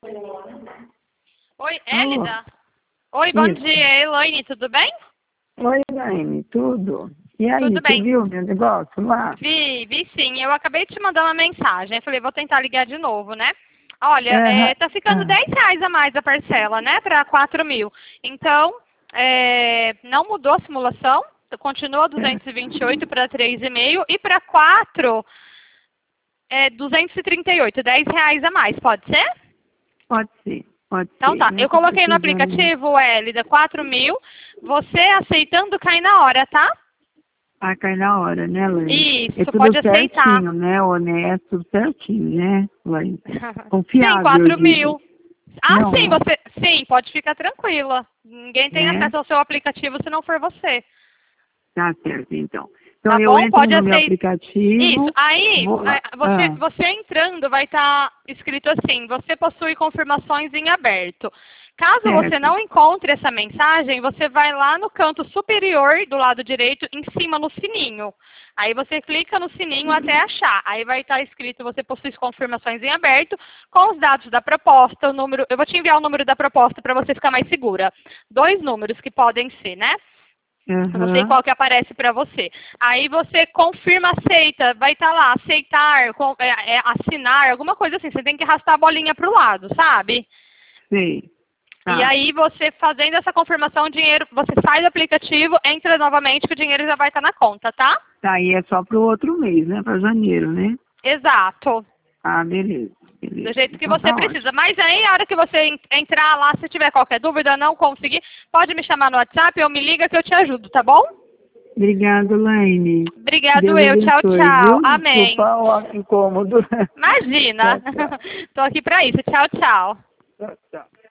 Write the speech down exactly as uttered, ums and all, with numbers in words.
Oi, Alô? Hélida? Oi, bom Isso. dia, Elaine, tudo bem? Oi, Elaine, tudo? E aí, Tudo você bem. viu meu negócio lá? Vi, vi sim. Eu acabei de te mandar uma mensagem. Eu falei, vou tentar ligar de novo, né? Olha, Aham. é, tá ficando Ah, dez reais a mais a parcela, né? Para quatro mil. Então, é, não mudou a simulação. Continua duzentos e vinte e oito para três e meio e para quatro é duzentos e trinta e oito, dez reais a mais, pode ser? pode ser, pode Então ser. tá, Eu eu tô coloquei no precisando. aplicativo, Hélida, quatro mil. Você aceitando cai na hora, tá? Ah, cai na hora, né, Elaine? É Isso, tudo pode aceitar. certinho, né? Honesto, tudo certinho, né, Elaine? Sim, Confiável, eu quatro digo. mil. Ah, sim, Não, você. Sim, pode ficar tranquila. Ninguém tem é? acesso ao seu aplicativo se não for você. Tá certo, então. Então, Tá eu bom? entro Pode no meu aceitar. Isso. aplicativo, Aí, vou lá. a- você, Ah, você entrando, vai estar escrito assim: você possui confirmações em aberto. Caso você certo. não encontre essa mensagem, você vai lá no canto superior do lado direito, em cima no sininho. Aí você clica no sininho até achar. Aí vai estar escrito: você possui confirmações em aberto, com os dados da proposta, o número. Eu vou te enviar o número da proposta para você ficar mais segura. Dois números que podem ser, né? Eu não sei Aham. qual que aparece para você. Aí você confirma, aceita, vai estar lá, aceitar, com- é, é, assinar, alguma coisa assim. Você tem que arrastar a bolinha para o lado, sabe? Sei. E Tá. aí você fazendo essa confirmação, o dinheiro, você sai do aplicativo, entra novamente que o dinheiro já vai estar na conta, tá? Tá, aí é só pro outro mês, né? Para janeiro, né? Exato. Ah, beleza. Do Beleza. jeito que Então você tá precisa. ótimo. Mas aí, a hora que você en- entrar lá, se tiver qualquer dúvida, não conseguir, pode me chamar no WhatsApp ou me liga que eu te ajudo, tá bom? Obrigado, Laine. Obrigado Deus eu. Tchau, abençoe, tchau. viu? Amém. Desculpa o incômodo. Imagina. Tchau, tchau. Tô aqui pra isso. Tchau, tchau. Tchau, tchau.